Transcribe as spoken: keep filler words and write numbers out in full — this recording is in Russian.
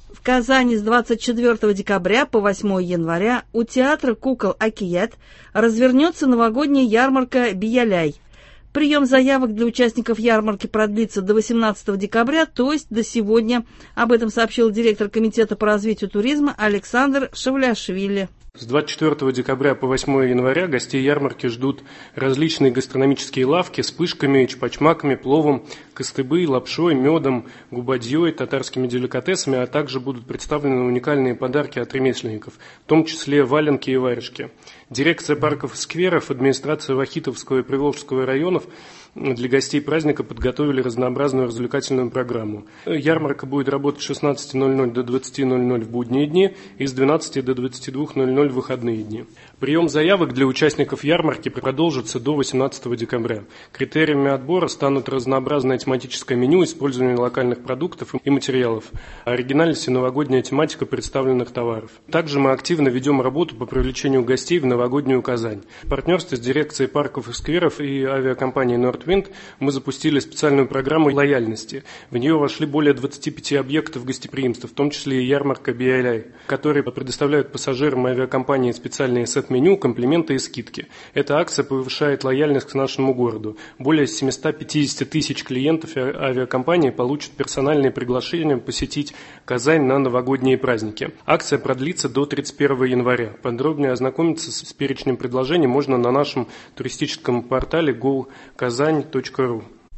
В Казани с двадцать четвёртого декабря по восьмое января у театра кукол «Акият» развернется новогодняя ярмарка «Бияляй». Прием заявок для участников ярмарки продлится до восемнадцатого декабря, то есть до сегодня. Об этом сообщил директор Комитета по развитию туризма Александр Шавляшвили. С двадцать четвёртого декабря по восьмое января гостей ярмарки ждут различные гастрономические лавки с пышками, чпачмаками, пловом, костыбой, лапшой, медом, губадьей, татарскими деликатесами, а также будут представлены уникальные подарки от ремесленников, в том числе валенки и варежки. Дирекция парков и скверов, администрация Вахитовского и Приволжского районов для гостей праздника подготовили разнообразную развлекательную программу. Ярмарка будет работать с шестнадцати ноль-ноль до двадцати ноль-ноль в будние дни и с двенадцати до двадцати двух ноль-ноль в выходные дни. Прием заявок для участников ярмарки продолжится до восемнадцатого декабря. Критериями отбора станут разнообразное тематическое меню, использование локальных продуктов и материалов, оригинальность и новогодняя тематика представленных товаров. Также мы активно ведем работу по привлечению гостей в новогоднюю Казань. В партнерстве с дирекцией парков и скверов и авиакомпанией Nordwind мы запустили специальную программу лояльности. В нее вошли более двадцати пяти объектов гостеприимства, в том числе и ярмарка «Бияляй», которые предоставляют пассажирам авиакомпании специальные сет-меню, комплименты и скидки. Эта акция повышает лояльность к нашему городу. Более семисот пятидесяти тысяч клиентов авиакомпании получат персональные приглашения посетить Казань на новогодние праздники. Акция продлится до тридцать первого января. Подробнее ознакомиться с перечнем предложений можно на нашем туристическом портале go казань точка ру.